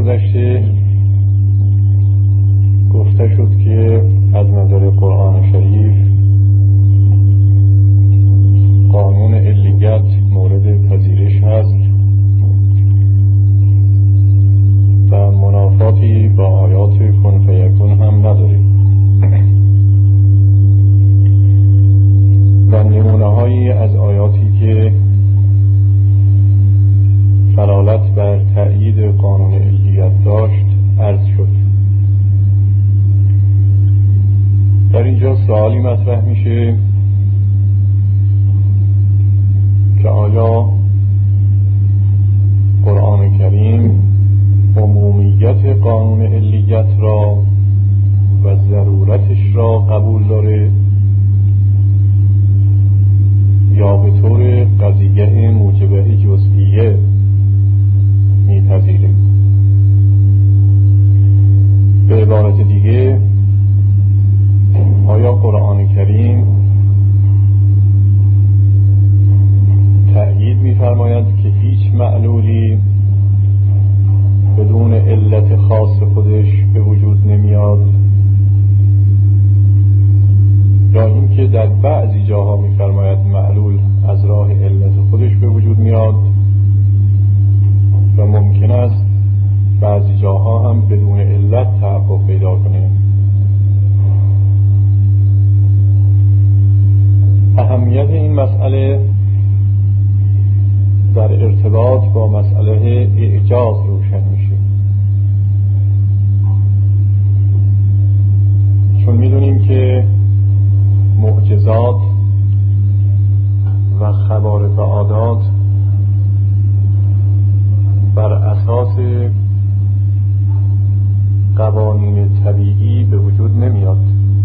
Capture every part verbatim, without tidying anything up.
گذشته گفته شد که از نظر قرآن شریف قانون علیت مورد پذیرش هست و منافاتی با آیات کن فیکون هم نداره و نمونه هایی از آیاتی که دلالت بر تأیید قانون علیت داشت عرض شد. در اینجا سوالی مطرح میشه که آیا قرآن کریم عمومیت قانون علیت را و ضرورتش را قبول داره یا به طور قضیه موجبه جزئیه میپذیره؟ به عبارت دیگه آیا قرآن کریم تأیید می‌فرماید که هیچ معلولی بدون علت خاص خودش به وجود نمیاد، یا اینکه در بعضی جاها می‌فرماید معلول از راه علت خودش به وجود میاد و ممکن است بعضی جاها هم بدون علت تحقق پیدا کنه؟ اهمیت این مسئله در ارتباط با مسئله اعجاز روشن میشه، چون میدونیم که معجزات و خوارق عادات بر اساس قوانین طبیعی به وجود نمیاد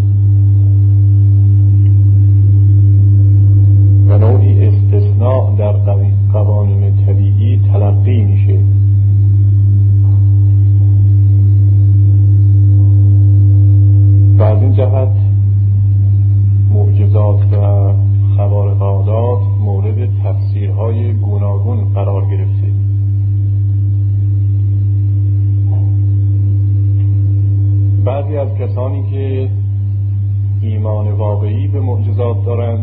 و نوعی استثناء در قوانین طبیعی تلقی میشه. و از این جهت معجزات و خوارق عادات مورد تفسیرهای گوناگون قرار گرفته. بعضی از کسانی که ایمان واقعی به معجزات دارند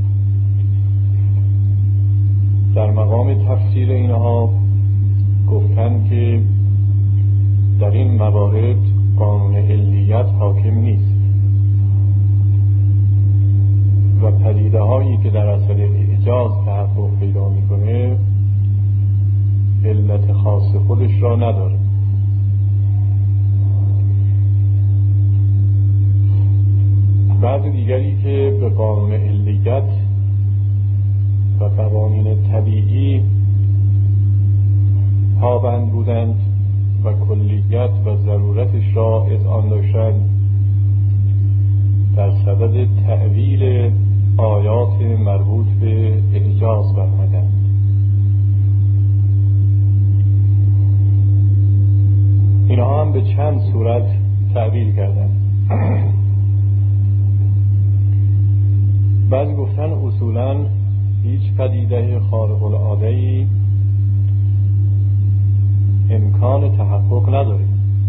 در مقام تفسیر اینها گفتند که در این موارد قانون علیت حاکم نیست و پدیده هایی که در اثر اعجاز تحقق پیدا میکنه علت خاص خودش را نداره. بعض دیگری که به قانون علیت و قوانین طبیعی پابند بودند و کلیت و ضرورتش را اذعان داشتند، در صدد تأویل آیات مربوط به اعجاز برآمدند. اینها هم به چند صورت تأویل کردند. بعضی گفتن اصولاً هیچ پدیده خارق العاده‌ای امکان تحقق نداره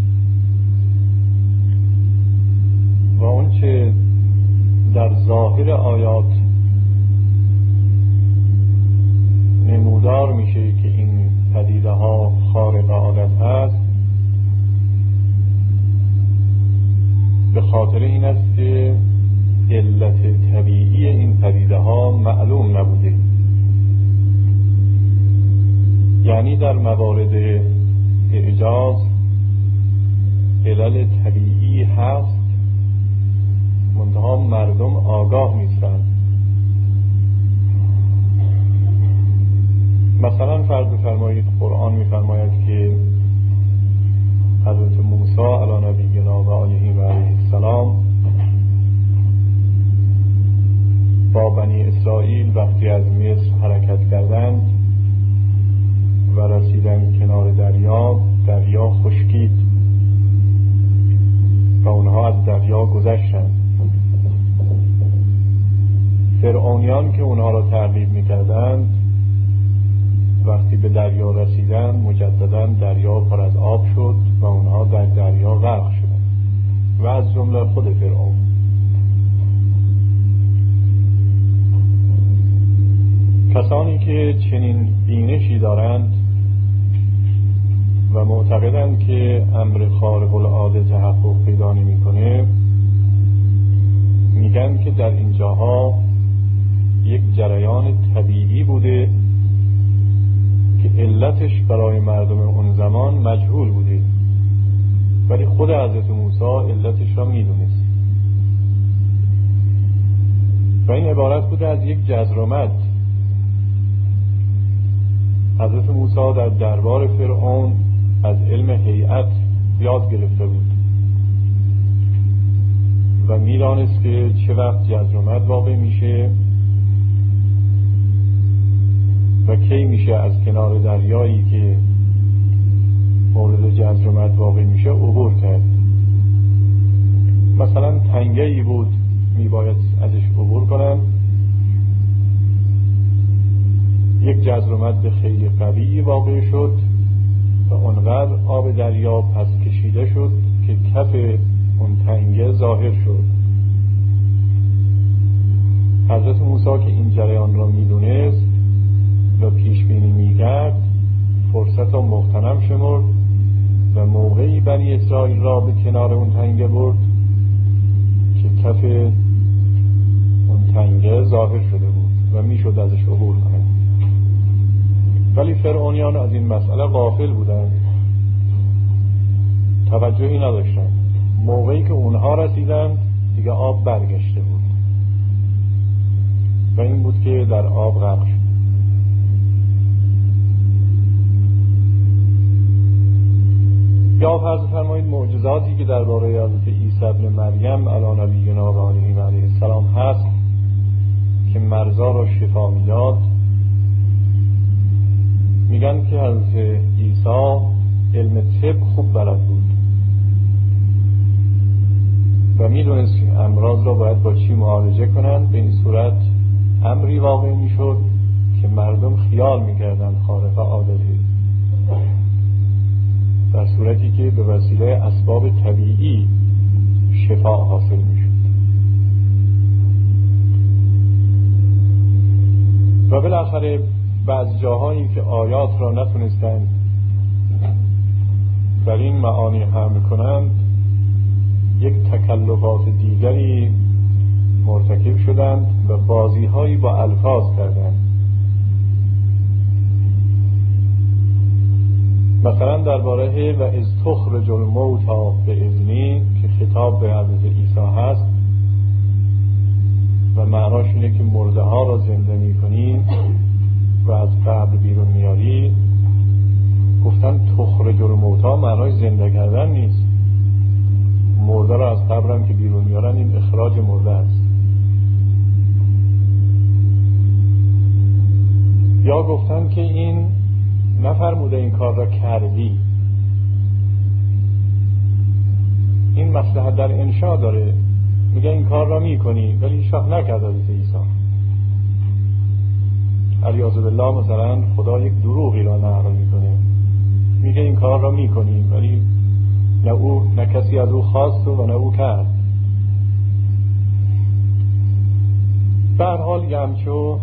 و اون چه در ظاهر آیات نمودار میشه که این پدیده ها خارق عادت هست به خاطر این است که علت طبیعی این پدیده ها معلوم نبوده. یعنی در موارد اعجاز علل طبیعی هست، منتها مردم آگاه نیستند. مثلا فرض فرمایید قرآن می‌فرماید که حضرت موسی علی نبینا و آله و علیه السلام با بنی اسرائیل وقتی از مصر حرکت کردند و رسیدند کنار دریا، دریا خشکید و اونها از دریا گذشتند. فرعونیان که اونها را تعقیب می‌کردند وقتی به دریا رسیدن مجددا دریا پر از آب شد و اونها در دریا غرق شدند و از جمله خود فرعون. کسانی که چنین بینشی دارند و معتقدند که امر خارق العاده تحقق پیدا نمی‌کنه، میگن که در اینجاها یک جریان طبیعی بوده که علتش برای مردم اون زمان مجهول بوده، ولی خود حضرت موسی علتش را میدونست و این عبارت بوده از یک جذر و مد. حضرت موسی در دربار فرعون از علم هیئت یاد گرفته بود و میدانست که چه وقت جذر و مد واقع میشه و کی میشه از کنار دریایی که مورد جذر و مد واقع میشه عبور کرد. مثلا تنگه‌ای بود میباید ازش عبور کنن، یک جذر و مد خیلی قوی واقع شد و اونقدر آب دریا پس کشیده شد که کف اون تنگه ظاهر شد. حضرت موسی که این جریان را میدونست و پیش بینی میکرد، فرصت را مغتنم شمرد و موقعی بنی اسرائیل را به کنار اون تنگه برد که کف اون تنگه ظاهر شده بود و میشد ازش عبور کنه. ولی فرعونیان از این مسئله غافل بودند، توجهی نداشتند. موقعی که اونها رسیدند دیگه آب برگشته بود و این بود که در آب غرق شد. یا فرض فرمایید معجزاتی که درباره حضرت عیسی ابن مریم علی نبینا و آله و علیه السلام هست که مرضا را شفا میداد، میگن که حضرت عیسی علم طب خوب بلد بود و میدونست که امراض را باید با چی معالجه کنند. به این صورت امری واقع میشد که مردم خیال میکردند خارق عادته، در صورتی که به وسیله اسباب طبیعی شفا حاصل میشد. و بالاخره بعض جاهایی که آیات را نتونستند بر این معانی حمل کنند، یک تکلفات دیگری مرتکب شدند و بازی هایی با الفاظ کردند. مثلا درباره و از تخرج الموتی به اذنی که خطاب به حضرت عیسی هست و معناش اینه که مرده ها را زنده می کنی و از قبر بیرون میاری، گفتن تخرج الموتی معناش زنده کردن نیست. مرده را از قبرم که بیرون میارن، این اخراج مرده است. یا گفتن که این نفرموده این کار را کردی، این مصلحت در انشاء داره، میگه این کار را میکنی ولی هیچ وقت نکرد حضرت عیسی. علیاذ بالله مثلا خدا یک دروغی را نقل میکنه، میگه این کار را میکنی ولی نه او نه کسی از او خواست و نه او کرد. به هر حال یه همچو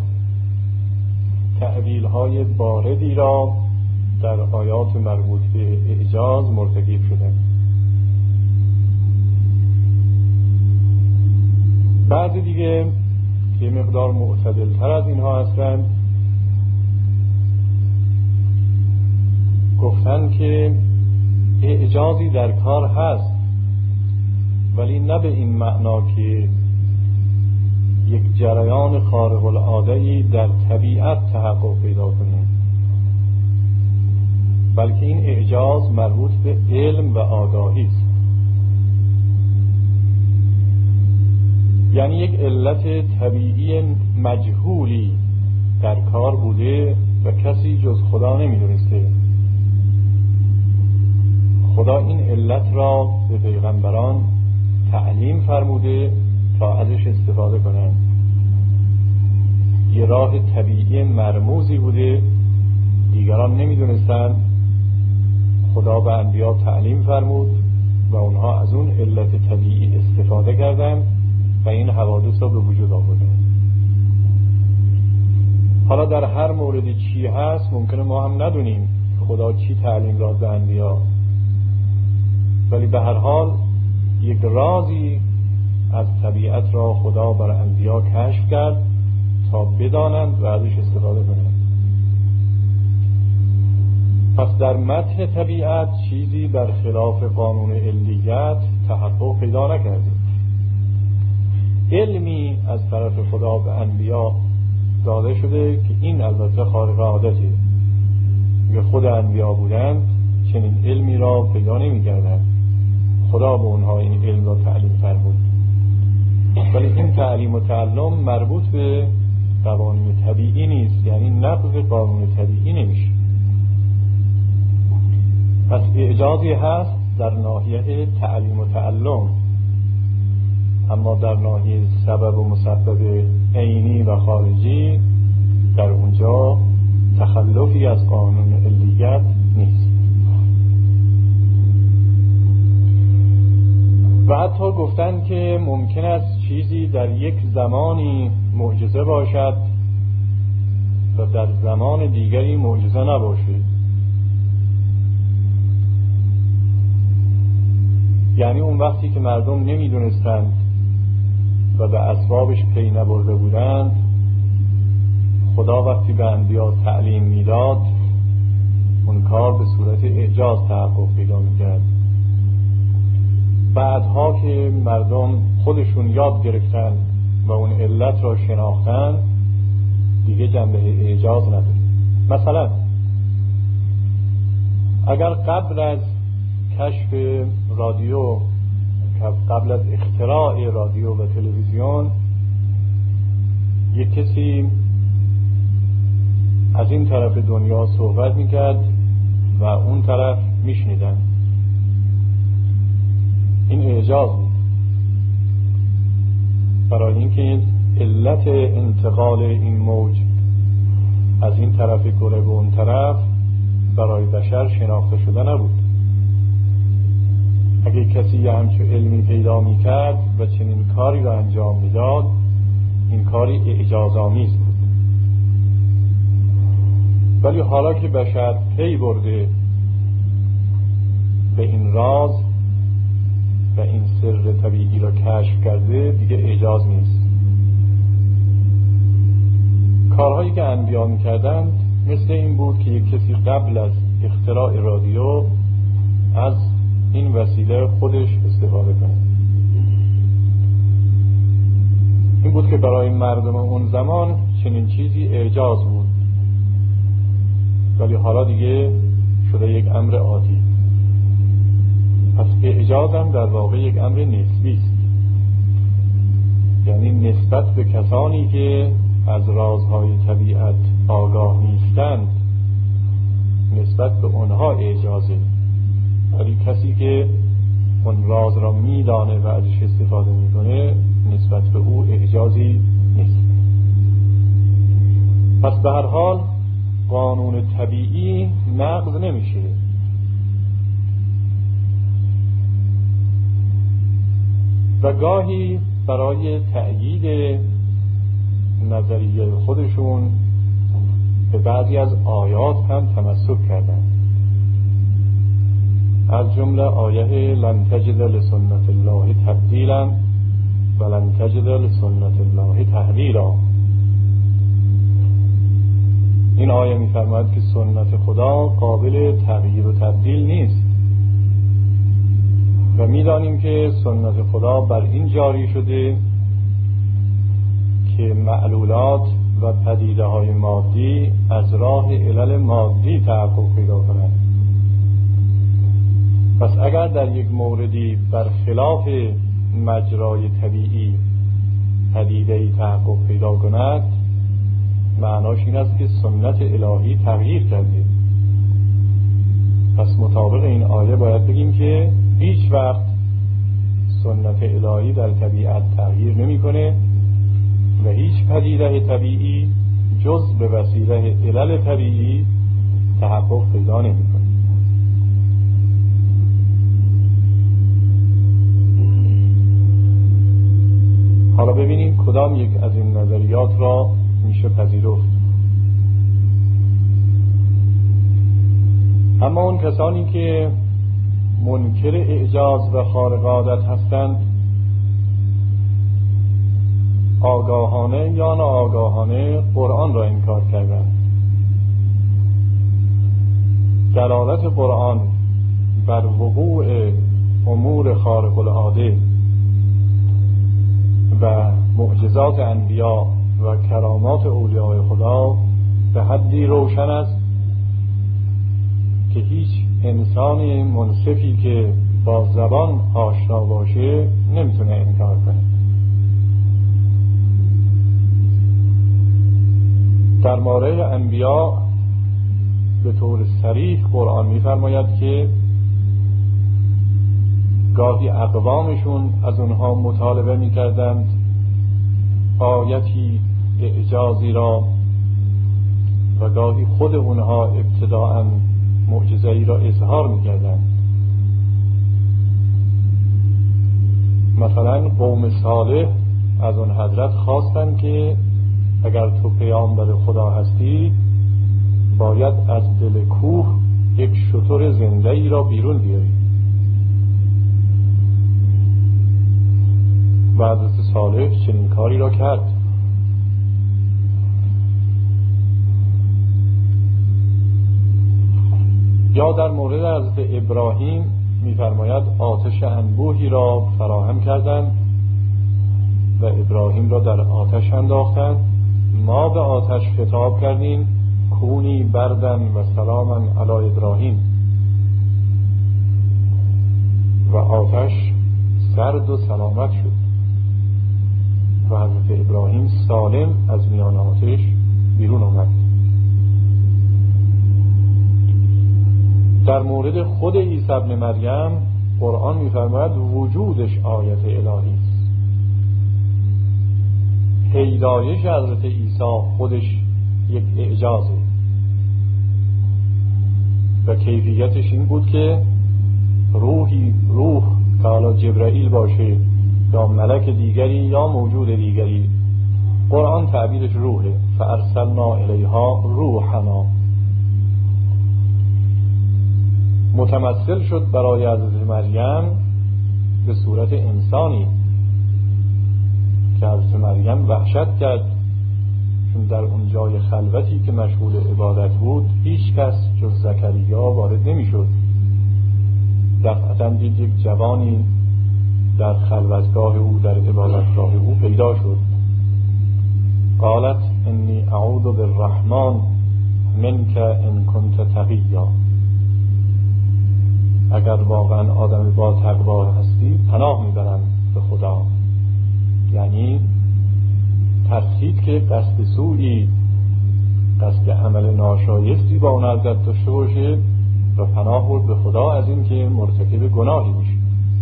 تأویل های باردی را در آیات مربوط به اعجاز مرتکب شده. بعضی دیگه که مقدار معتدل تر از اینها هستند گفتن که اعجازی در کار هست، ولی نه به این معنا که یک جریان خارق العاده‌ای در طبیعت تحقق پیدا کنه، بلکه این اعجاز مربوط به علم و آگاهی است. یعنی یک علت طبیعی مجهولی در کار بوده و کسی جز خدا نمی‌دونسته. خدا این علت را به پیغمبران تعلیم فرموده تا ازش استفاده کنند. یه راه طبیعی مرموزی بوده دیگران نمیدونستند خدا به انبیا تعلیم فرمود و اونها از اون علت طبیعی استفاده کردند و این حوادث را به وجود آوردند. حالا در هر موردی چی هست ممکنه ما هم ندونیم خدا چی تعلیم داد به انبیا، ولی به هر حال یک رازی از طبیعت را خدا بر انبیا کشف کرد تا بدانند و ازش استفاده کنند. پس در متن طبیعت چیزی برخلاف قانون علیت تحقق پیدا نکرده. علمی از طرف خدا به انبیا داده شده که این البته خارق عادته، که خود انبیا بودند چنین علمی را پیدا نمی کردند. خدا به اونها این علم را تعلیم فرمود، ولی این تعلیم و تعلم مربوط به قوانین طبیعی نیست، یعنی نقض قانون طبیعی نمیشه. پس اعجازی هست در ناحیه تعلیم و تعلم، اما در ناحیه سبب و مسبب عینی و خارجی در اونجا تخلفی از قانون علیت نیست. و حتی گفتن که ممکن است چیزی در یک زمانی معجزه باشد و در زمان دیگری معجزه نباشد. یعنی اون وقتی که مردم نمیدونستند و به اسبابش پی نبرده بودند، خدا وقتی به انبیا تعلیم میداد اون کار به صورت اعجاز تحقق پیدا میکرد. بعدها که مردم خودشون یاد گرفتن و اون علت را شناختن دیگه جنبه اعجاز نداره. مثلا اگر قبل از کشف رادیو، قبل از اختراع رادیو و تلویزیون یک کسی از این طرف دنیا صحبت میکرد و اون طرف میشنیدن، این اعجاز بود، برای اینکه علت انتقال این موج از این طرف کره به اون طرف برای بشر شناخته شده نبود. اگه کسی همچون علمی پیدا میکرد و چنین کاری را انجام میداد، این کاری اعجازآمیز بود. ولی حالا که بشر پی برده به این راز و این سر طبیعی را کشف کرده، دیگه اعجاز نیست. کارهایی که انبیا میکردند مثل این بود که یک کسی قبل از اختراع رادیو از این وسیله خودش استفاده کنه. این بود که برای مردم اون زمان چنین چیزی اعجاز بود، ولی حالا دیگه شده یک امر عادی. پس اعجاز هم در واقع یک امر نسبی است، یعنی نسبت به کسانی که از رازهای طبیعت آگاه نیستند، نسبت به اونها اعجازه، ولی کسی که اون راز را میدانه و ازش استفاده میکنه نسبت به او اعجازی نیست. پس به هر حال قانون طبیعی نقض نمیشه. و گاهی برای تأیید نظریه خودشون به بعضی از آیات هم تمسک کردن، از جمله آیه لن تجد لسنت الله تبدیلا و لن تجد لسنت الله تحویلا. این آیه می‌فرماید که سنت خدا قابل تغییر و تبدیل نیست و می‌دانیم که سنت خدا بر این جاری شده که معلولات و پدیده‌های مادی از راه علل مادی تحقق پیدا کنند. پس اگر در یک موردی برخلاف مجرای طبیعی پدیده‌ای تحقق پیدا کند، معناش این است که سنت الهی تغییر کرده. پس مطابق این آیه باید بگیم که هیچ وقت سنت الهی در طبیعت تغییر نمی‌کنه و هیچ پدیده طبیعی جز به وسیله علل طبیعی تحقق پیدا نمی‌کنه. حالا ببینیم کدام یک از این نظریات را میشه پذیرفت. اما اون کسانی که منکر اعجاز و خارق عادت هستند، آگاهانه یا ناآگاهانه قرآن را انکار کردند. دلالت قرآن بر وقوع امور خارق العاده و معجزات انبیا و کرامات اولیاء خدا به حدی روشن است که هیچ انسان منصفی که با زبان آشنا باشه نمیتونه انکار کنه. در مورد انبیا به طور صریح قرآن می‌فرماید که گاهی اقوامشون از اونها مطالبه می‌کردند آیتی اعجازی را و گاهی خود اونها ابتداءً معجزه‌ای را اظهار می‌کردند. مثلا قوم صالح از اون حضرت خواستند که اگر تو پیامبر خدا هستی باید از دل کوه یک شتر زنده ای را بیرون بیاری. و حضرت صالح چنین کاری را کرد. یا در مورد حضرت ابراهیم می‌فرماید آتش انبوهی را فراهم کردند و ابراهیم را در آتش انداختند. ما به آتش خطاب کردیم کونی بردن و سلاما علی ابراهیم و آتش سرد و سلامت شد و حضرت ابراهیم سالم از میان آتش بیرون آمد. در مورد خود عیسی ابن مریم قرآن می‌فرماید وجودش آیت الهی است. پیدایش حضرت عیسی خودش یک اعجازه و کیفیتش این بود که روحی روح که حالا جبرائیل باشه یا ملک دیگری یا موجود دیگری، قرآن تعبیرش روحه، فارسلنا الیها روحنا، متمثل شد برای حضرت مریم به صورت انسانی که حضرت مریم وحشت کرد، چون در اون جای خلوتی که مشغول عبادت بود هیچ کس جز زکریا وارد نمی شد. دفعتاً دید یک جوانی در خلوتگاه او، در عبادتگاه او پیدا شد. قالت انی اعوذ بالرحمن منک ان کنت تقیا، اگر واقعا آدم با تقوا هستی پناه میبرم به خدا. یعنی ترسید که قصد سوئی، قصد عمل ناشایستی با اون حضرت داشته باشه و پناه برد به خدا از این که مرتکب گناهی میشه.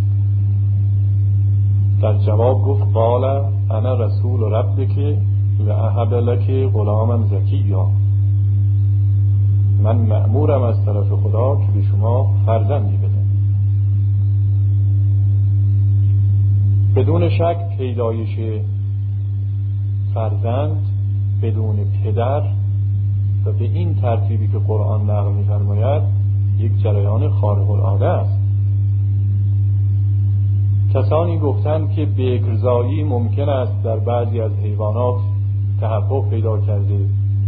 در جواب گفت قال انا رسول ربک و اهب لک غلاما زکیا، من مأمورم از طرف خدا که به شما فرزندی بدم. بدون شک پیدایش فرزند بدون پدر و به این ترتیبی که قرآن نقل می‌فرماید یک جریان خارق العاده است. کسانی گفتند که بکرزایی ممکن است در بعضی از حیوانات تحقق پیدا کرده،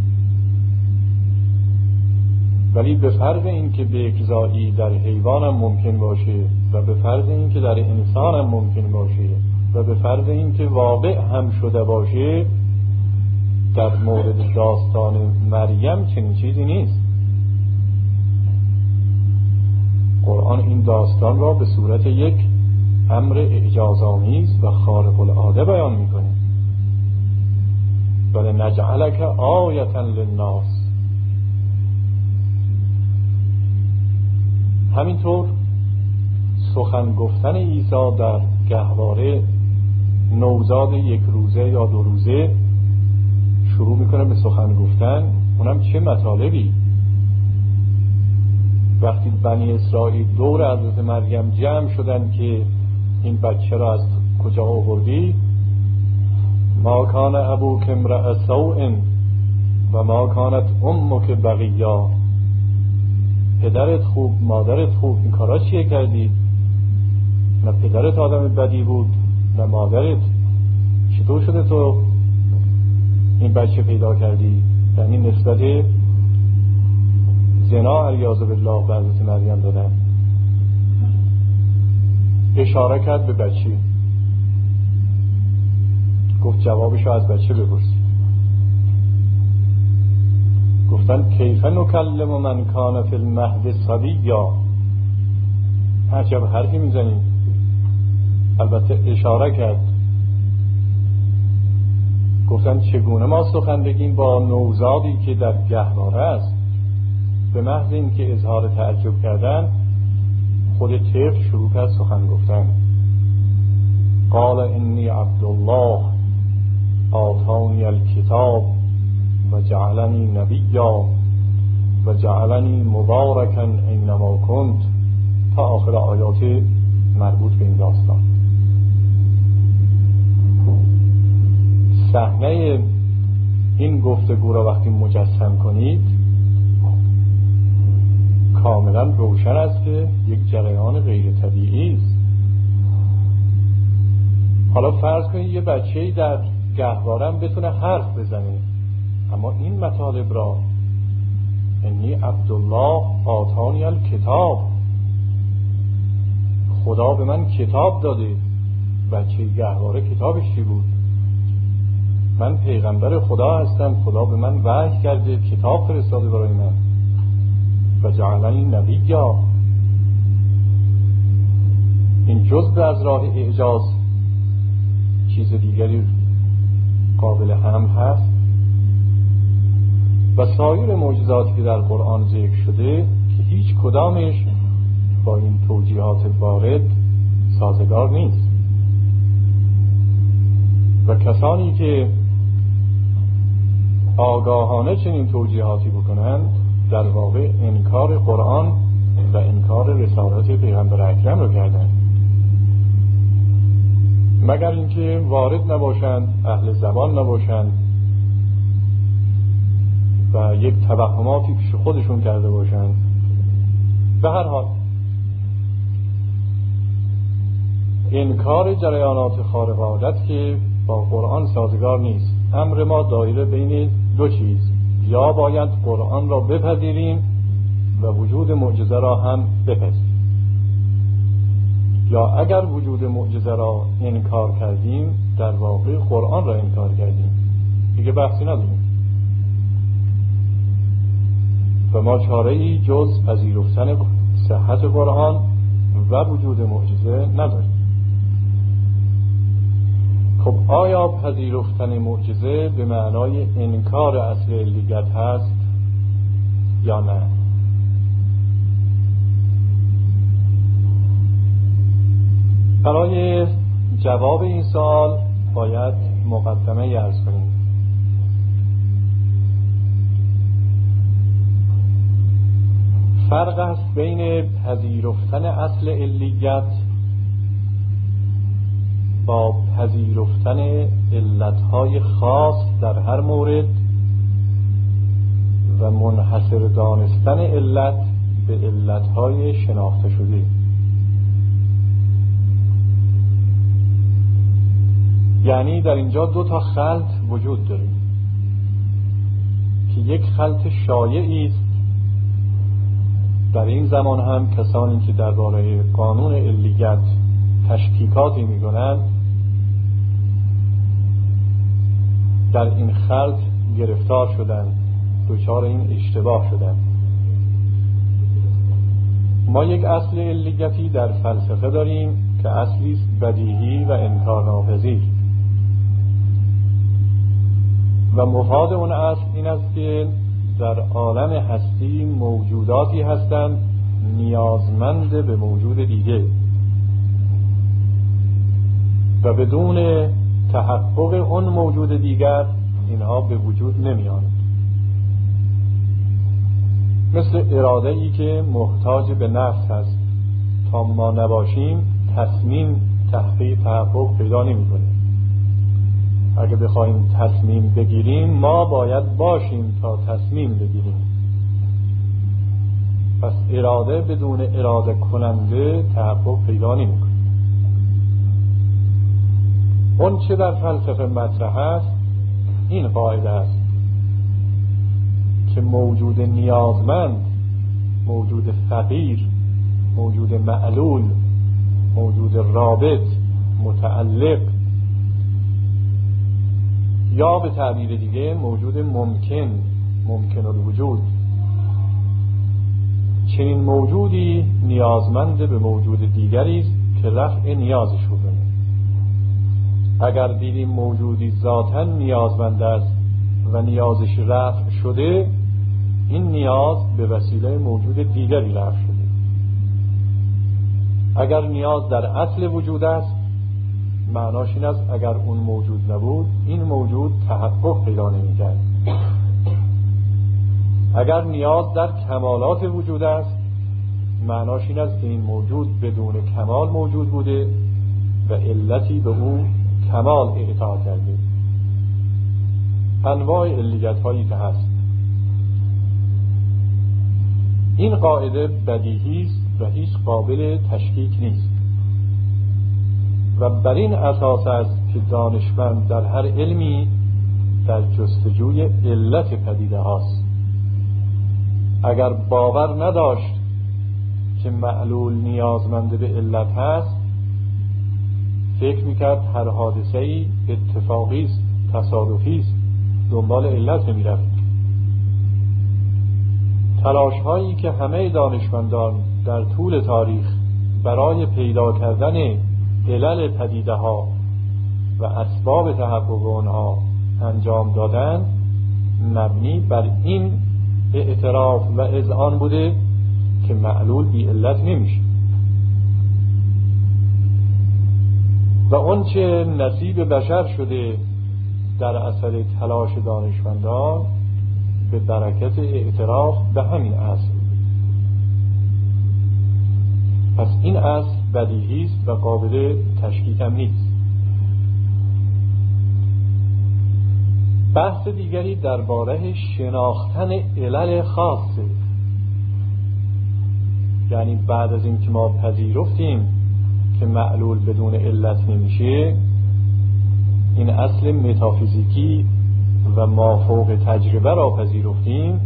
ولی به فرض این که بکرزایی در حیوان هم ممکن باشه و به فرض این که در انسان هم ممکن باشه و به فرض این که واقع هم شده باشه، در مورد داستان مریم چنین چیزی نیست. قرآن این داستان را به صورت یک امر اعجازآمیز و خارق العاده بیان میکنه. ولنجعلک آیة للناس. همینطور سخن گفتن عیسی در گهواره نوزاد یک روزه یا دو روزه شروع میکنه به سخن گفتن، اونم چه مطالبی. وقتی بنی اسرائیل دور حضرت مریم جمع شدن که این بچه را از کجا آوردی، ما کان ابوک امرأ سوء و ما کانت امک بغیا، پدرت خوب مادرت خوب، این کارا چیه کردی؟ نه پدرت آدم بدی بود نه مادرت، چطور شده تو این بچه پیدا کردی؟ یعنی نسبت زنا علیاذ بالله به حضرت مریم دادن. اشاره کرد به بچه، گفت جوابشو از بچه بپرسید. گفتن کیف نکلم من کان فی المهد صبیا، عجب حرفی میزنی. البته اشاره کرد، گفتن چگونه ما سخن بگیم با نوزادی که در گهواره است. به محض این که اظهار تعجب کردن، خود طفل شروع کرد سخن گفتن. قال انی عبدالله آتانی الکتاب و جعلنی نبیا و جعلنی مبارکا اینما کنت، تا آخر آیات مربوط به این داستان. صحنه این گفتگو را وقتی مجسم کنید کاملا روشن است که یک جریان غیر طبیعی است. حالا فرض کنید یه بچه‌ای در گهواره بتونه حرف بزنه، اما این مطالب را انی عبدالله آتانی الکتاب، خدا به من کتاب داده. بچه گهواره کتابش چی بود؟ من پیغمبر خدا هستم، خدا به من وحی کرده، کتاب فرستاده برای من. و جعلنی نبیا، این جزء از راه اعجاز، چیز دیگری قابل حمل هست؟ و سایر معجزاتی که در قرآن ذکر شده که هیچ کدامش با این توجیهات وارد سازگار نیست. و کسانی که آگاهانه چنین توجیهاتی بکنند در واقع انکار قرآن و انکار رسالت پیغمبر اکرم رو کردند، مگر اینکه وارد نباشند، اهل زبان نباشند و یک توهماتی پیش خودشون کرده باشند. به هر حال انکار جریانات خارق عادت که با قرآن سازگار نیست. امر ما دایره بین دو چیز، یا باید قرآن را بپذیریم و وجود معجزه را هم بپذیریم، یا اگر وجود معجزه را انکار کردیم در واقع قرآن را انکار کردیم، دیگه بحثی نداریم و ما چاره‌ای جز پذیرفتن صحت قرآن و وجود معجزه نداریم. خب آیا پذیرفتن معجزه به معنای انکار اصل علیت هست یا نه؟ برای جواب این سوال باید مقدمه عرض کنیم. فرق است بین پذیرفتن اصل علیت با پذیرفتن علتهای خاص در هر مورد و منحصر دانستن علت به علتهای شناخته شده. یعنی در اینجا دو تا خلط وجود داره که یک خلط شایعی است. در این زمان هم کسانی که درباره قانون علیت تشکیکاتی می‌کنند در این خلط گرفتار شدند، دچار این اشتباه شدند. ما یک اصل علیتی در فلسفه داریم که اصلی است بدیهی و انکارناپذیر و مفاد اون اصل این است که در عالم هستی موجوداتی هستند نیازمند به موجود دیگه و بدون تحقق اون موجود دیگر اینها به وجود نمی‌آیند. مثل اراده ای که محتاج به نفس هست، تا ما نباشیم تصمیم تحقیق تحقق پیدا نمی‌کنه. اگه بخوایم تصمیم بگیریم ما باید باشیم تا تصمیم بگیریم. پس اراده بدون اراده کننده تحقق پیدا نمی‌کنه. اون چه در فلسفه مطرح است این قاعده است که موجود نیازمند، موجود فقیر، موجود معلول، موجود رابط، متعلق، یا به تعبیر دیگه موجود ممکن، ممکن الوجود، چنین موجودی نیازمند به موجود دیگری است که رفع نیازش رو کنه. اگر دیدیم موجودی ذاتاً نیازمند است و نیازش رفع شده، این نیاز به وسیله موجود دیگری رفع شده. اگر نیاز در اصل وجود است، معناش این است اگر اون موجود نبود این موجود تحقق پیدا نمی‌کرد. اگر نیاز در کمالات وجود است، معناش این است که این موجود بدون کمال موجود بوده و علتی به او کمال اعطا کرده. انواع علیت هایی که هست. این قاعده بدیهی است و هیچ قابل تشکیک نیست و بر این اساس است که دانشمند در هر علمی در جستجوی علت پدیده هاست. اگر باور نداشت که معلول نیازمند به علت هست، فکر میکرد هر حادثه‌ای اتفاقی است، تصادفی است، دنبال علت نمیرفت. تلاش هایی که همه دانشمندان در طول تاریخ برای پیدا کردن علل پدیده ها و اسباب تحقق آنها انجام دادن، مبنی بر این اعتراف و اذعان بوده که معلول بی علت نمیشه و اون چه نصیب بشر شده در اثر تلاش دانشمندان به برکت اعتراف به همین اصل. پس این اصل بدیهی است و قابل تشکیک هم نیست. بحث دیگری درباره شناختن علل خاصه، یعنی بعد از این که ما پذیرفتیم که معلول بدون علت نمیشه، این اصل متافیزیکی و مافوق تجربه را پذیرفتیم،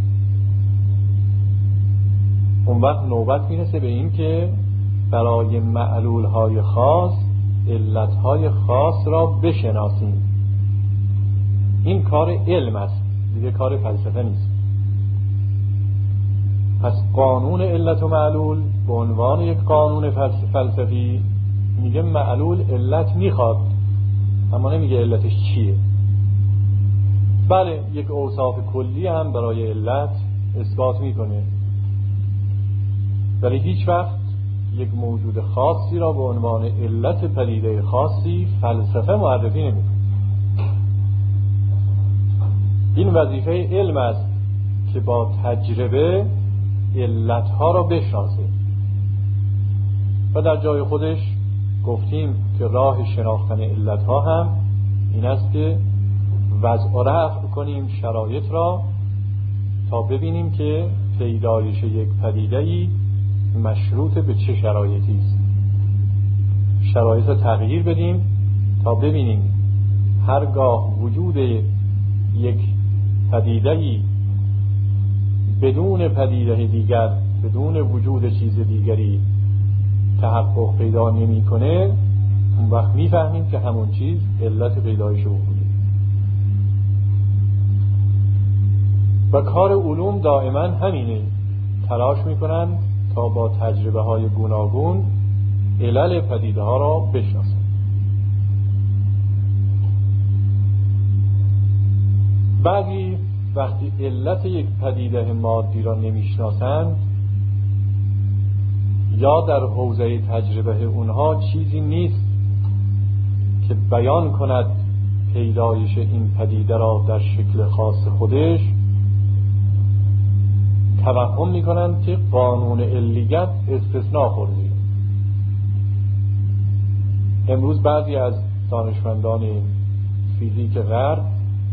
اون وقت نوبت میرسه به این که برای معلول های خاص علت های خاص را بشناسیم. این کار علم است، دیگه کار فلسفه نیست. پس قانون علت و معلول به عنوان یک قانون فلسفی میگه معلول علت میخواد، اما نمیگه علتش چیه. بله، یک اوصاف کلی هم برای علت اثبات میکنه، ولی هیچ وقت یک موجود خاصی را به عنوان علت پدیده خاصی فلسفه معرفی نمیکنه. این وظیفه علم است که با تجربه علتها را بشناسه و در جای خودش گفتیم که راه شناختن علتها هم این است که وضع و رفع کنیم شرایط را تا ببینیم که پیدایش یک پدیده‌ای مشروط به چه شرایطی است. شرایط را تغییر بدیم تا ببینیم هرگاه وجود یک پدیده‌ای بدون پدیده دیگر، بدون وجود چیز دیگری تحقق پیدا نمی‌کنه، اون وقت می‌فهمیم که همون چیز علت پیدایش اون بوده. و کار علوم دائما همینه، تلاش می‌کنن تا با تجربه های گوناگون علل پدیده ها را بشناسن. بعضی وقتی علت یک پدیده مادی را نمیشناسند یا در حوزه تجربه اونها چیزی نیست که بیان کند پیدایش این پدیده را در شکل خاص خودش، توهم میکنند که قانون علیت استثناء خورده. امروز بعضی از دانشمندان فیزیک غرب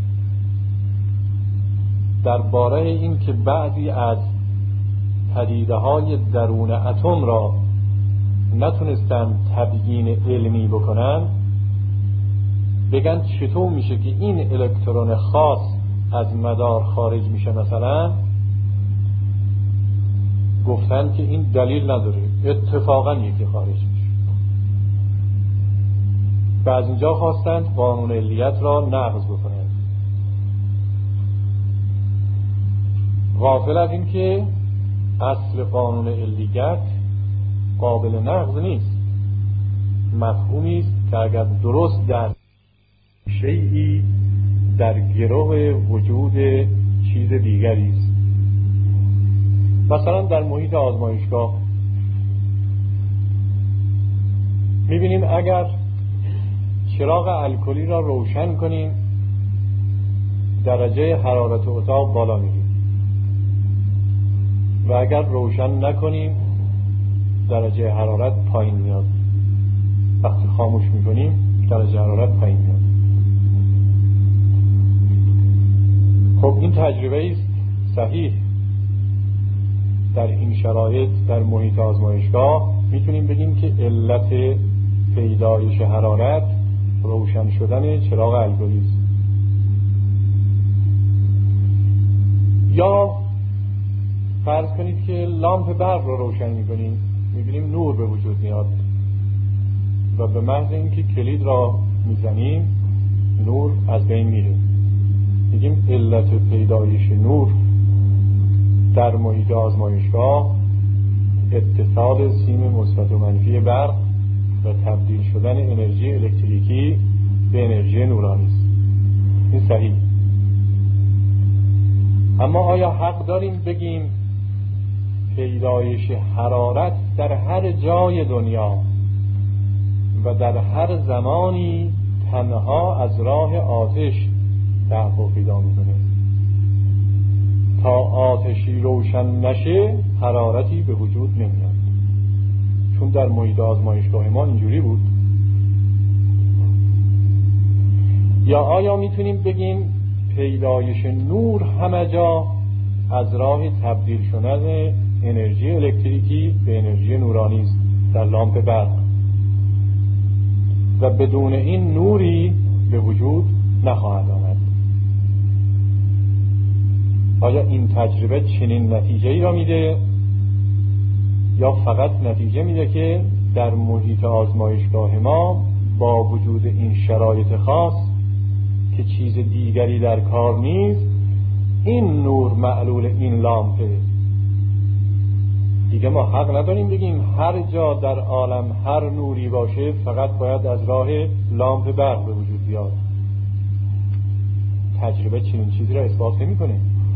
درباره این که بعضی از پدیده‌های درون اتم را نتونستن تبیین علمی بکنن، بگن چطور میشه که این الکترون خاص از مدار خارج میشه. مثلا گفتن که این دلیل نداره، اتفاقا یکی خارج میشه. و از اینجا خواستند قانون علیت را نقض بکنند، غافل از این که اصل قانون علیت قابل نقض نیست. مفهومی است که اگر درست در شیئی در گروه وجود چیز دیگری است. مثلا در محیط آزمایشگاه می‌بینیم اگر چراغ الکلی را روشن کنیم درجه حرارت اتاق بالا می‌گیره و اگر روشن نکنیم درجه حرارت پایین میاد. وقتی خاموش می‌کنیم درجه حرارت پایین میاد. خب این تجربه است صحیح. در این شرایط در محیط آزمایشگاه میتونیم بگیم که علت پیدایش حرارت روشن شدن چراغ الکلی است. یا فرض کنید که لامپ برق رو روشن میکنیم، میبینیم نور به وجود میاد و به محض اینکه کلید را میزنیم نور از بین میره. میگیم علت پیدایش نور در محیط آزمایشگاه اتصال سیم مثبت و منفی برق و تبدیل شدن انرژی الکتریکی به انرژی نورانی است. این صحیح. اما آیا حق داریم بگیم پیدایش حرارت در هر جای دنیا و در هر زمانی تنها از راه آتش تحقق پیدا میکنه؟ تا آتشی روشن نشه حرارتی به وجود نمیاد. چون در محیط آزمایشگاه ما اینجوری بود. یا آیا میتونیم بگیم پیدایش نور همه جا از راه تبدیل شدن انرژی الکتریکی به انرژی نورانی است در لامپ برق و بدون این نوری به وجود نخواهد آمد؟ آیا این تجربه چنین نتیجه‌ای را میده یا فقط نتیجه میده که در محیط آزمایشگاه ما با وجود این شرایط خاص که چیز دیگری در کار نیست، این نور معلول این لامپه؟ دیگه ما حق نداریم بگیم هر جا در عالم هر نوری باشه فقط باید از راه لامپ برق به وجود بیاد. تجربه چنین چیزی را اثبات نمی‌کنه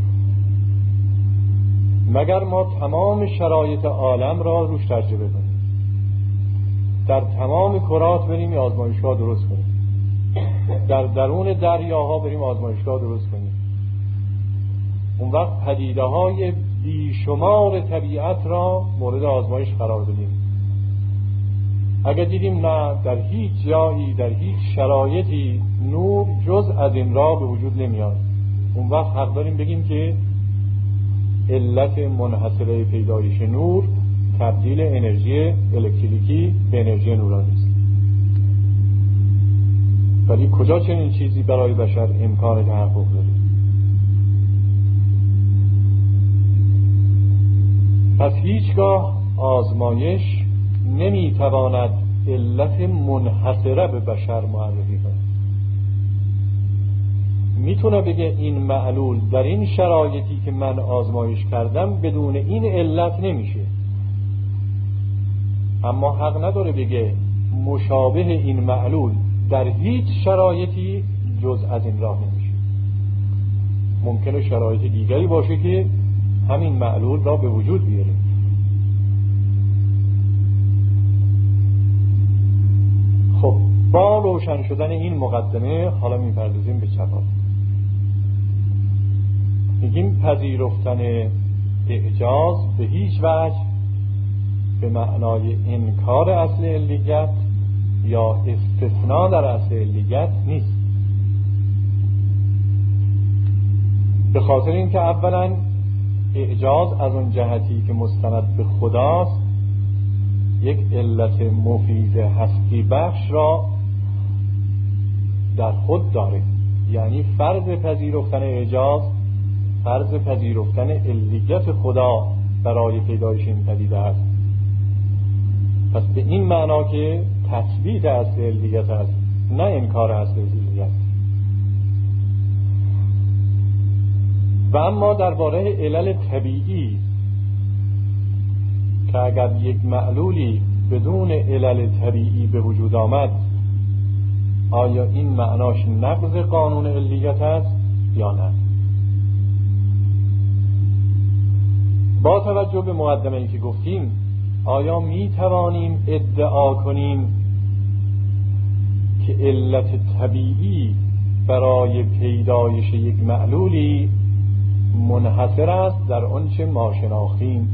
مگر ما تمام شرایط عالم را روش تجربه کنیم، در تمام کرات بریم آزمایشگاه درست کنیم، در درون دریاها بریم آزمایشگاه درست کنیم. اون وقت پدیده‌های بیشمار طبیعت را مورد آزمایش قرار بدیم. اگر دیدیم نه در هیچ جایی در هیچ شرایطی نور جز از این راه به وجود نمیاد، اون وقت حق داریم بگیم که علت منحصره پیدایش نور تبدیل انرژی الکتریکی به انرژی نورانی است. ولی کجا چنین چیزی برای بشر امکان تحقق داره؟ پس هیچگاه آزمایش نمیتواند علت منحصره به بشر معرفی کنه. میتونه بگه این معلول در این شرایطی که من آزمایش کردم بدون این علت نمیشه، اما حق نداره بگه مشابه این معلول در هیچ شرایطی جز از این راه نمیشه. ممکنه شرایط دیگری باشه که همین معلول را به وجود بیاره. خب با روشن شدن این مقدمه حالا میپردازیم به چپات. میگیم پذیرفتن اعجاز به هیچ وجه به معنای انکار اصل علیت یا استثناء در اصل علیت نیست. به خاطر اینکه اولا اعجاز از اون جهتی که مستند به خداست یک علت مفید هستی بخش را در خود داره، یعنی فرض پذیرفتن اعجاز فرض پذیرفتن علیت خدا برای پیدایش این پدیده است. پس به این معنا که تثبیت اصل علیت است، نه انکار اصل علیت. و اما درباره علل طبیعی که اگر یک معلولی بدون علل طبیعی به وجود آمد، آیا این معناش نقض قانون علیت است یا نه؟ با توجه به مقدمه‌ای که گفتیم، آیا می توانیم ادعا کنیم که علت طبیعی برای پیدایش یک معلولی منحصر است در آنچه ما شناختیم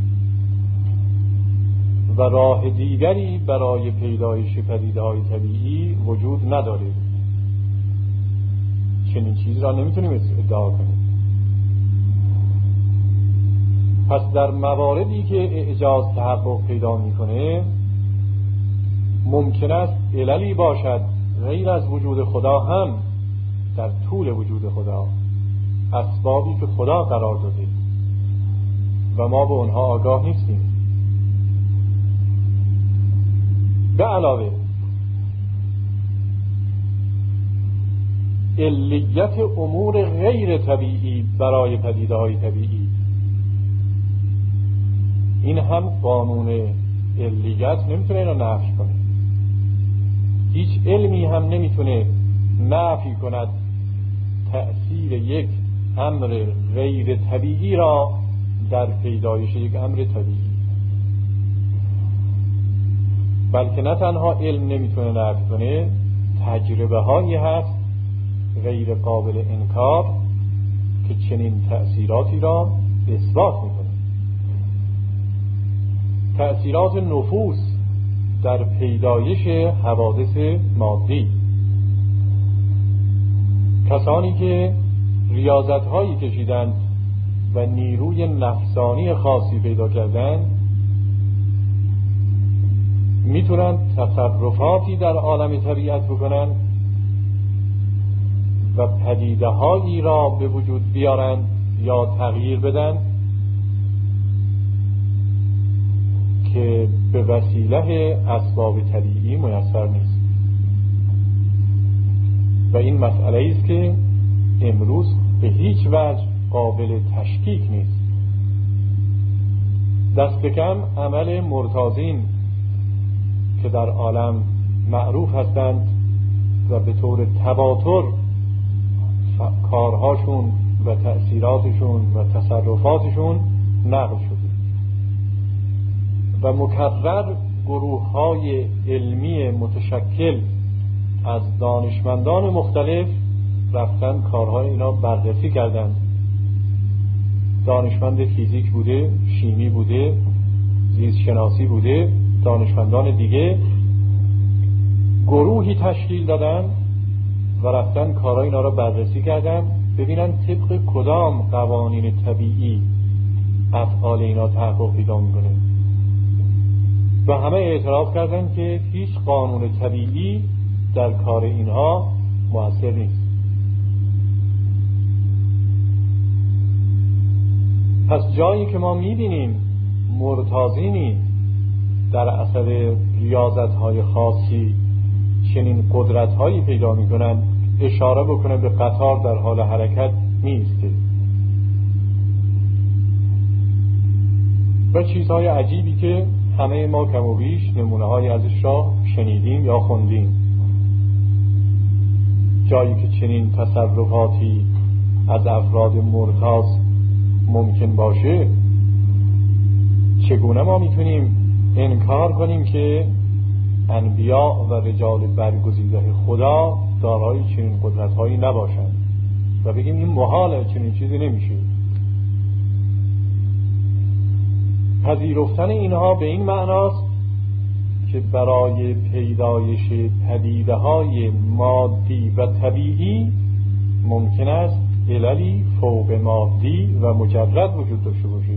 و راه دیگری برای پیدایش پدیده‌های طبیعی وجود نداره؟ چنین چیزی را نمیتونیم ادعا کنیم. پس در مواردی که اعجاز تحقق پیدا میکنه ممکن است عللی باشد غیر از وجود خدا هم در طول وجود خدا، اسبابی که خدا قرار داده و ما به اونها آگاه نیستیم. به علاوه علیت امور غیر طبیعی برای پدیده‌های طبیعی، این هم قانون علیت نمیتونه اینو نفی کنه. هیچ علمی هم نمیتونه نفی کند تأثیر یک امر غیر طبیعی را در پیدایش یک امر طبیعی. بلکه نه تنها علم نمیتونه نفی کنه، تجربه هایی هست غیر قابل انکار که چنین تأثیراتی را اثبات میکنه. تأثیرات نفوس در پیدایش حوادث مادی. کسانی که ریاضت هایی کشیدند و نیروی نفسانی خاصی پیدا کردند میتونند تصرفاتی در عالم طبیعت بکنند و پدیده هایی را به وجود بیارند یا تغییر بدن که به وسیله اسباب طبیعی میسر نیست. و این مسئله است که امروز به هیچ وجه قابل تشکیک نیست. دست کم عمل مرتازین که در عالم معروف هستند و به طور تواتر کارهاشون و تأثیراتشون و تصرفاتشون نقل شده و مکرر گروه های علمی متشکل از دانشمندان مختلف رفتن کارهای اینا بررسی کردن. دانشمند فیزیک بوده، شیمی بوده، زیست شناسی بوده، دانشمندان دیگه گروهی تشکیل دادن و رفتن کارهای اینا را بررسی کردن ببینن طبق کدام قوانین طبیعی افعال اینا تحقق پیدا میکنه و همه اعتراف کردن که هیچ قانون طبیعی در کار اینها مؤثر نیست. پس جایی که ما میبینیم مرتازینی در اثر ریاضت‌های خاصی چنین قدرت‌هایی پیدا میکنن، اشاره بکنه به قطار در حال حرکت نیسته و چیزهای عجیبی که همه ما کم و بیش نمونه‌های ازش را شنیدیم یا خوندیم. جایی که چنین تصرفاتی از افراد مرتاض ممکن باشه، چگونه ما میتونیم انکار کنیم که انبیاء و رجال برگزیده خدا دارای چنین قدرت‌هایی نباشند و بگیم این محاله، چنین چیزی نمیشه؟ پذیرفتن اینها به این معناست که برای پیدایش پدیده‌های مادی و طبیعی ممکن است عللی فوق مادی و مجرد وجود داشته باشه،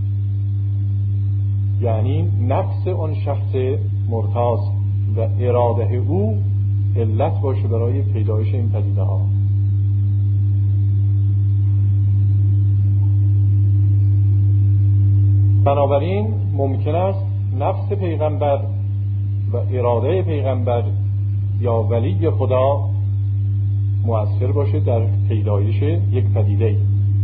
یعنی نفس اون شخص مرتاض و اراده او علت باشه برای پیدایش این پدیده‌ها. بنابراین ممکن است نفس پیغمبر و اراده پیغمبر یا ولی خدا مؤثر باشه در پیدایش یک پدیده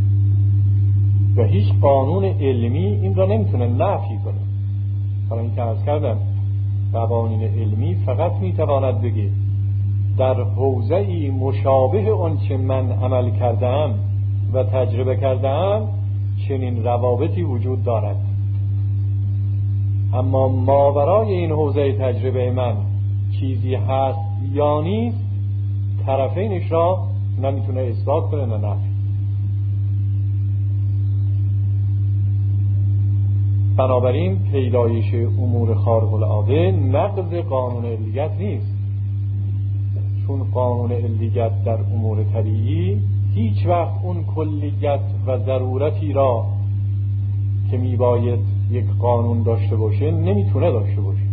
و هیچ قانون علمی این را نمیتونه نفی کنه. برای اینکه عرض کردم قوانین علمی فقط میتواند بگه در حوزه‌ای مشابه اون چه من عمل کردم و تجربه کردم چنین روابطی وجود دارد، اما ماورای این حوزه تجربه من چیزی هست یا نیست طرفینش را نمیتونه اثبات کنه نه نفی. بنابراین پیدایش امور خارق العاده نقض قانون علیت نیست، چون قانون علیت در امور طبیعی هیچ وقت اون کلیت و ضرورتی را که میباید یک قانون داشته باشه نمیتونه داشته باشه.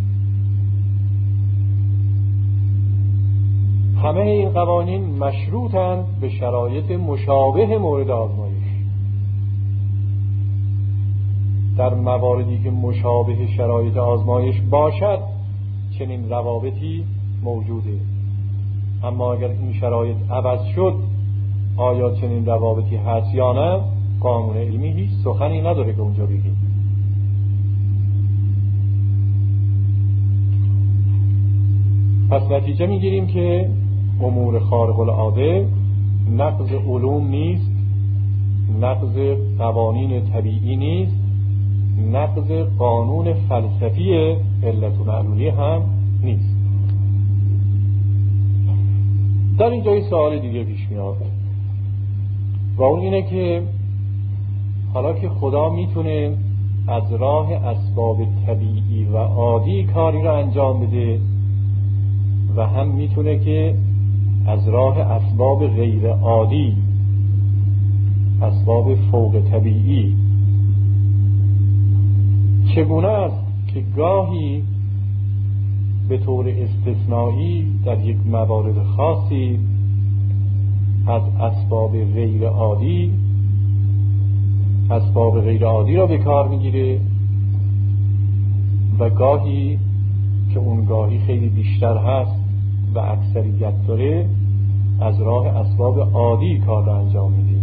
همه این قوانین مشروطند به شرایط مشابه مورد آزمایش. در مواردی که مشابه شرایط آزمایش باشد چنین روابطی موجوده، اما اگر این شرایط عوض شد آیا چنین روابطی هست یا نه قانون علمی هیچ سخنی نداره که اونجا بگیم. پس نتیجه میگیریم که امور خارق العاده نقض علوم نیست، نقض قوانین طبیعی نیست، نقض قانون فلسفی علت و معلولی هم نیست. در اینجا یه سوال دیگه پیش میاد و اون اینه که حالا که خدا میتونه از راه اسباب طبیعی و عادی کاری را انجام بده و هم میتونه که از راه اسباب غیر عادی، اسباب فوق طبیعی، چگونه است که گاهی به طور استثنایی در یک موارد خاصی از اسباب غیر عادی اسباب غیر عادی را به کار میگیره و گاهی که اون گاهی خیلی بیشتر هست و اکثریت داره از راه اسباب عادی کار را انجام میده.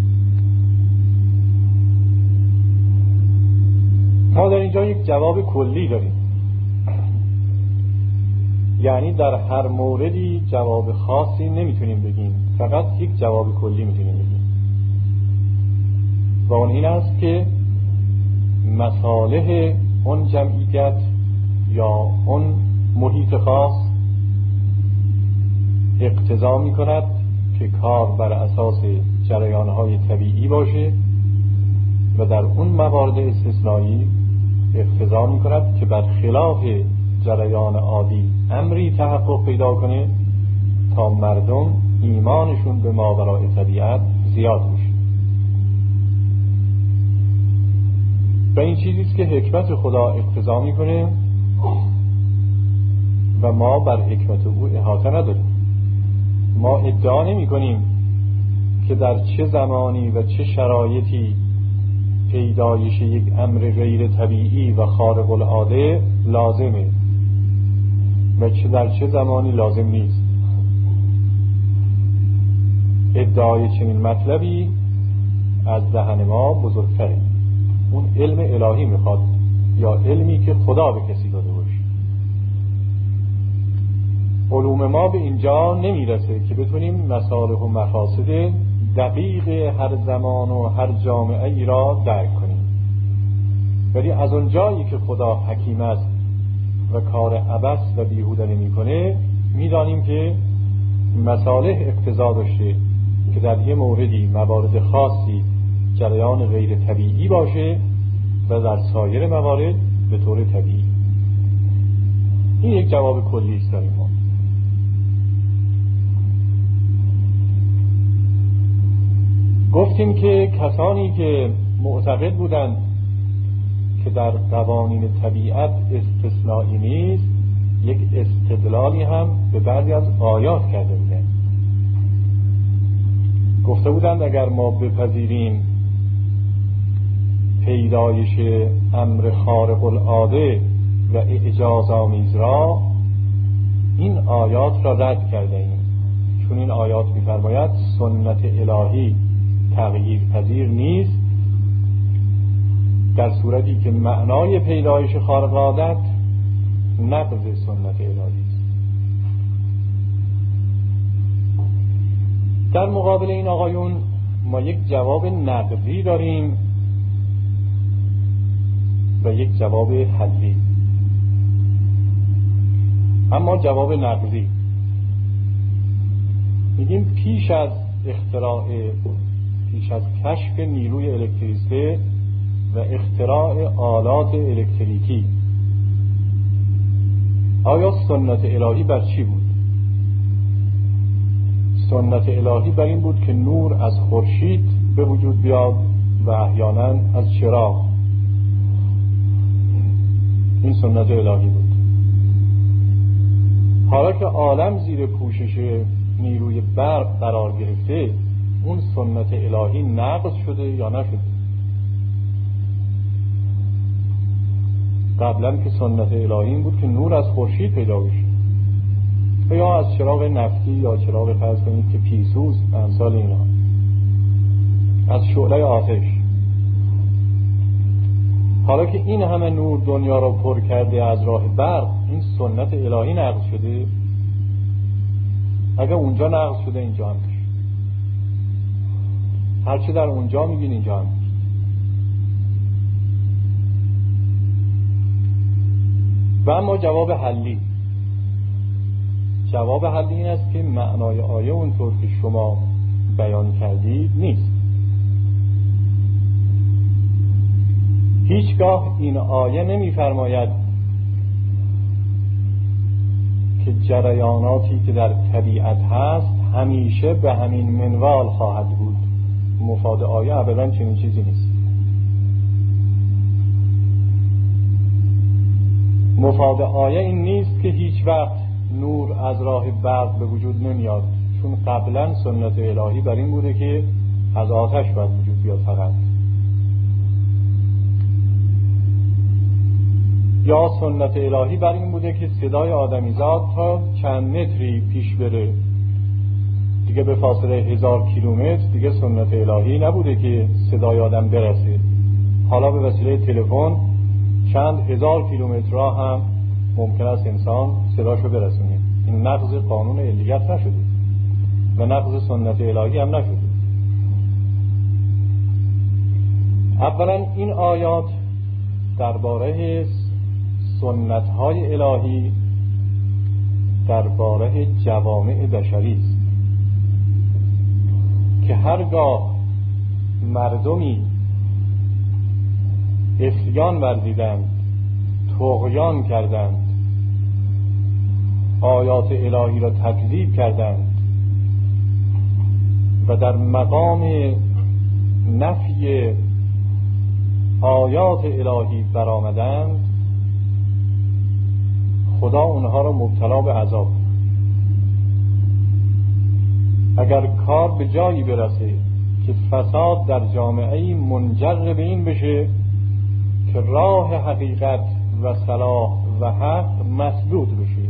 ما در اینجا یک جواب کلی داریم، یعنی در هر موردی جواب خاصی نمیتونیم بگیم، فقط یک جواب کلی میتونیم بگیم و اون این است که مصالح اون جمعیت یا اون محیط خاص اقتضا میکند که کار بر اساس جریانهای طبیعی باشه و در اون موارد استثنایی اقتضا میکند که بر خلاف جریان عادی امری تحقق پیدا کنه تا مردم ایمانشون به ماورای طبیعت زیاد بشه. و این چیزیست که حکمت خدا اقتضا میکنه و ما بر حکمت او احاطه نداریم. ما ادعا نمی کنیم که در چه زمانی و چه شرایطی پیدایش یک امر غیر طبیعی و خارق العاده لازمه و چه در چه زمانی لازم نیست. ادعای چنین مطلبی از دهن ما بزرگتره. اون علم الهی میخواد یا علمی که خدا به کسی داده باشه. علوم ما به اینجا نمیرسه که بتونیم مصالح و مفاسد دقیق هر زمان و هر جامعه ای را درک کنیم، ولی از اون جایی که خدا حکیم است و کار عبث و بیهوده نمی کنه میدانیم که مصالح اقتضا داشته که در یه موردی موارد خاصی جریان غیر طبیعی باشه و در سایر موارد به طور طبیعی. این یک جواب کلی است داریم ما. گفتیم که کسانی که معتقد بودند که در قوانین طبیعت استثنایی نیست، یک استدلالی هم به بعضی از آیات کرده بودند. گفته بودند اگر ما بپذیریم پیدایش امر خارق العاده و اعجازآمیز را، این آیات را رد کرده ایم، چون این آیات می‌فرماید سنت الهی تغییر پذیر نیست، در صورتی که معنای پیدایش خارق العاده نقض سنت الهی است. در مقابل این آقایون ما یک جواب نقضی داریم و یک جواب حلی. اما جواب نقضی میگیم پیش از اختراع پیش از کشف نیروی الکتریسته و اختراع آلات الکتریکی، آیا سنت الهی بر چی بود؟ سنت الهی بر این بود که نور از خورشید به وجود بیاد و احیانا از چراغ. این سنت الهی بود. حالا که عالم زیر پوشش نیروی برق قرار گرفته، اون سنت الهی نقض شده یا نشده؟ قبلا که سنت الهی این بود که نور از خورشید پیدا بشه یا از چراغ نفتی یا چراغ فرض کنید که پیسوز امثال اینا، از شعله آتش. حالا که این همه نور دنیا را پر کرده از راه برق، این سنت الهی نقض شده؟ اگر اونجا نقض شده اینجا هم میشه، هرچی در اونجا میگین اینجا هم میشه. و اما جواب حلی، جواب حلی این است که معنای آیه اونطور که شما بیان کردید نیست. هیچگاه این آیه نمی‌فرماید که جریاناتی که در طبیعت هست همیشه به همین منوال خواهد بود. مفاد آیه ابداً چنین چیزی نیست. مفاد آیه این نیست که هیچ وقت نور از راه برق به وجود نمیاد، چون قبلا سنت الهی بر این بوده که از آتش باید وجود بیاد فقط. یا سنت الهی بر این بوده که صدای آدمیزاد تا چند متری پیش بره، دیگه به فاصله هزار کیلومتر دیگه سنت الهی نبوده که صدای آدم برسه. حالا به وسیله تلفن چند هزار کیلومتر راه هم ممکن است انسان صداشو برسونه. این نقض قانون علیت نشده و نقض سنت الهی هم نشده. اولا این آیات درباره سنت‌های الهی درباره جوامع بشری است که هرگاه مردمی عصیان ورزیدند، طغیان کردند، آیات الهی را تکذیب کردند و در مقام نفی آیات الهی برآمدند، خدا اونها را مبتلا به عذاب. اگر کار به جایی برسه که فساد در جامعه‌ای منجر به این بشه که راه حقیقت و صلاح و حق مسدود بشه،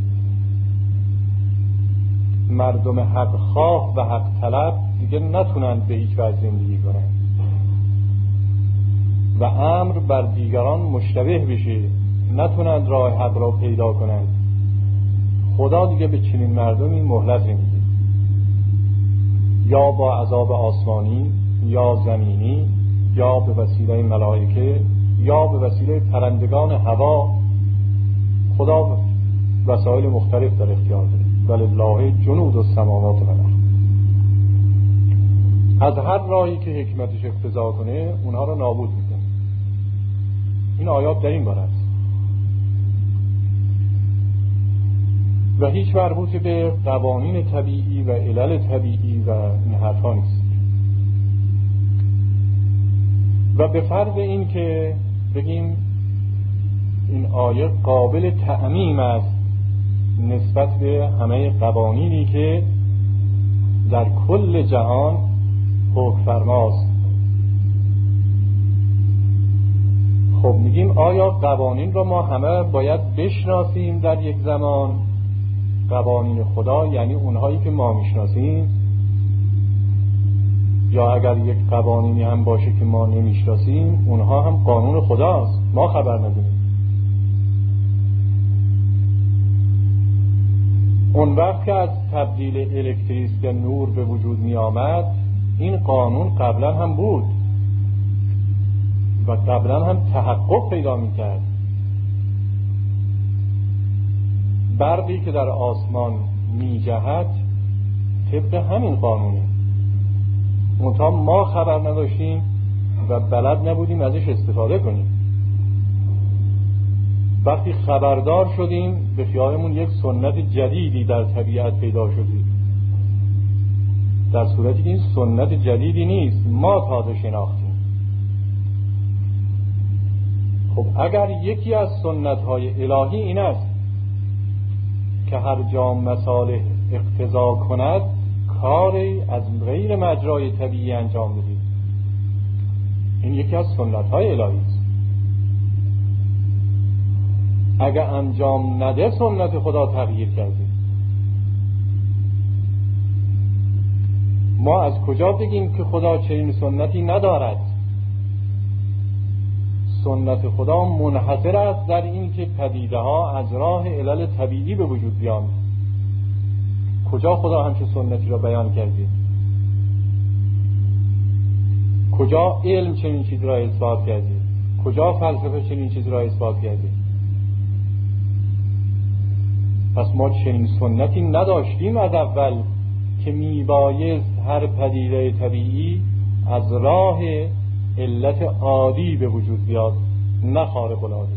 مردم حق خواه و حق طلب دیگه نتونند به هیچ وجه زندگی کنند و امر بر دیگران مشتبه بشه، نتونند راه حق را پیدا کنند، خدا دیگه به چنین مردمی مهلت نمیده، یا با عذاب آسمانی یا زمینی یا به وسیله ملائکه یا به وسیله پرندگان هوا. خدا وسایل مختلف در اختیار داره، ولله جنود السماوات و الارض. از هر راهی که حکمتش اقتضا کنه اونها را نابود میکنه. این آیات در این باره است و هیچ مربوط به قوانین طبیعی و علل طبیعی و این حرفا نیست. و به فرض این که بگیم این آیه قابل تعمیم است نسبت به همه قوانینی که در کل جهان حکم فرماست، خب میگیم آیا قوانین رو ما همه باید بشناسیم در یک زمان؟ قوانین خدا یعنی اونهایی که ما میشناسیم، یا اگر یک قوانینی هم باشه که ما نمیشناسیم اونها هم قانون خداست، ما خبر نداریم. اون وقت که از تبدیل الکتریسیته به نور به وجود می آمد این قانون قبلا هم بود و قبلا هم تحقق پیدا می کرد. برقی که در آسمان می جهد طبق همین قانونه، منتها ما خبر نداشتیم و بلد نبودیم ازش استفاده کنیم. وقتی خبردار شدیم به خیالمون یک سنت جدیدی در طبیعت پیدا شدید، در صورتی که این سنت جدیدی نیست، ما تازه شناختیم. خب اگر یکی از سنت‌های الهی این است که هر جا مصالح اقتضا کند کاری از غیر مجرای طبیعی انجام بدید، این یکی از سنت‌های الهی است. اگر انجام نده سنت خدا تغییر کرده. ما از کجا بگیم که خدا چنین سنتی ندارد؟ سنت خدا منحصر است در این که پدیده ها از راه علل طبیعی به وجود بیان. کجا خدا همچه سنتی را بیان کرده؟ کجا علم چنین چیز را اثبات کرده؟ کجا فلسفه چنین چیز را اثبات کرده؟ پس ما چنین سنتی نداشتیم از اول که میبایست هر پدیده طبیعی از راه علت عادی به وجود بیاد، نه خارق العاده.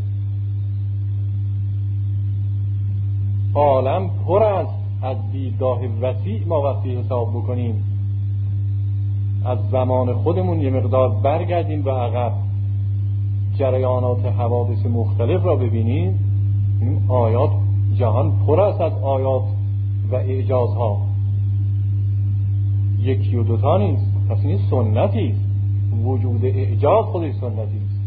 عالم پر است از دیدگاه وسیع. ما وقتی حساب بکنیم از زمان خودمون یه مقدار برگردیم و عقب جریانات حوادث مختلف را ببینیم، این آیات جهان پر است از آیات و اعجازها، یکی و دوتا نیست. پس این سنتی است، وجود اعجاز خودش سنتی است.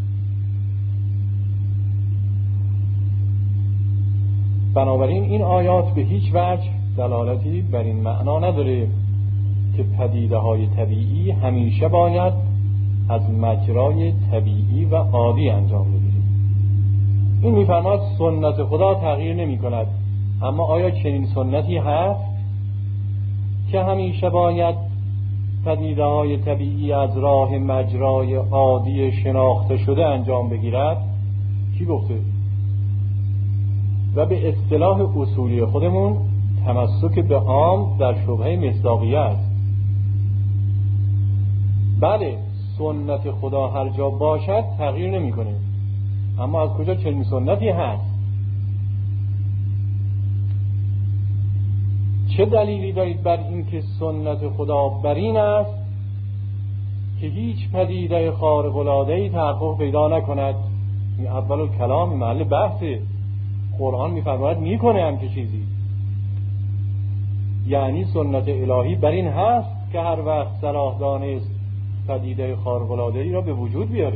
بنابراین این آیات به هیچ وجه دلالتی بر این معنا نداره که پدیده های طبیعی همیشه باید از مجرای طبیعی و عادی انجام بگیرد. این میفرماد سنت خدا تغییر نمی کند، اما آیا چنین سنتی هست که همیشه باید پدیده های طبیعی از راه مجرای عادی شناخته شده انجام بگیرد؟ کی گفته؟ و به اصطلاح اصولی خودمون تمسک به عام در شبهه مصداقیه است. بله سنت خدا هر جا باشد تغییر نمی کنه، اما از کجا چنین سنتی هست؟ چه دلیلی دارید بر این که سنت خدا بر این است که هیچ پدیده خارق العاده‌ای تحقق پیدا نکند؟ این اول الکلام محل بحثه. قرآن میفرماید میکنه همچه چیزی، یعنی سنت الهی بر این هست که هر وقت صلاح دانست پدیده خارق العاده‌ای را به وجود بیاره.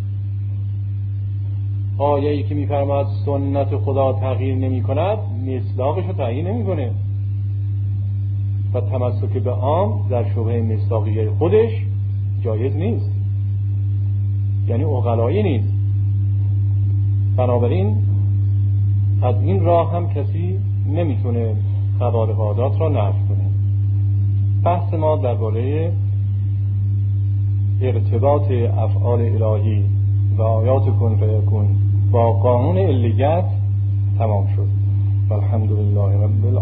آیه‌ای که میفرماید سنت خدا تغییر نمی کند مصداقش رو تعیین نمی کنه و تمسک به عام در شبهه مصداقیه خودش جایز نیست، یعنی عقلایی نیست. بنابراین از این راه هم کسی نمیتونه خوارق عادات را نفی کنه. بحث ما درباره ارتباط افعال الهی و آیات کن فیکون با قانون علیت تمام شد. والحمد لله رب العالمین.